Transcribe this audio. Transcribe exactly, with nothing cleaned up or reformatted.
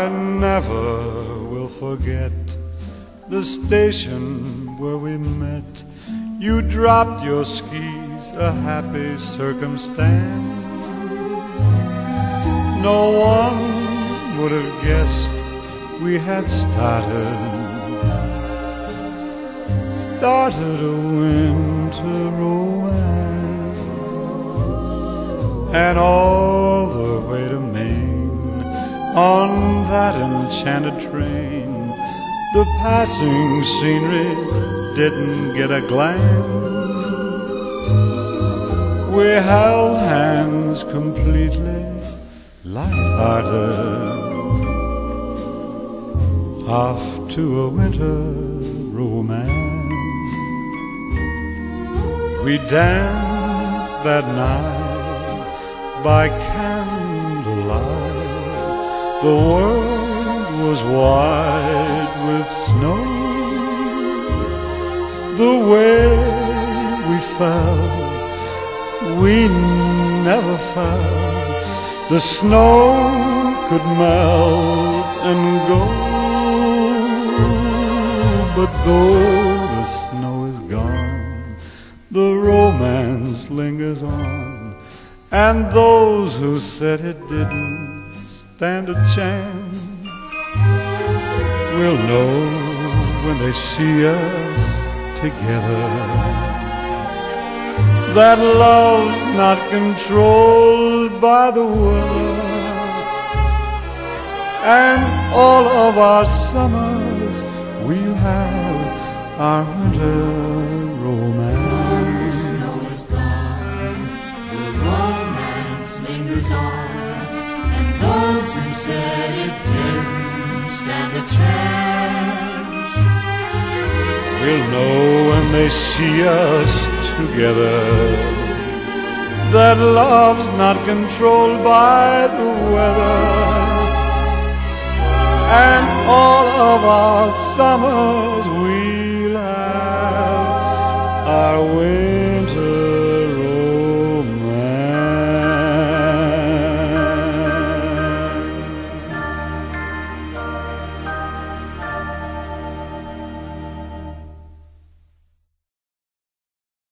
I never will forget the station where we met. You dropped your skis, a happy circumstance. No one would have guessed we had started, started a winter romance. And all the way to Maine, on that enchanted train, the passing scenery didn't get a glance. We held hands completely light-hearted, off to a winter romance. We danced that night by candlelight. The world was white with snow. The way we fell, we never felt. The snow could melt and go, but though the snow is gone, the romance lingers on. And those who said it didn't stand a chance will know when they see us together that love's not controlled by the weather. And all of our summers we'll have our winter romance. The snow is gone, the romance lingers on, and those who said it didn't stand a chance will know when they see us together that love's not controlled by the weather. And all of our summers we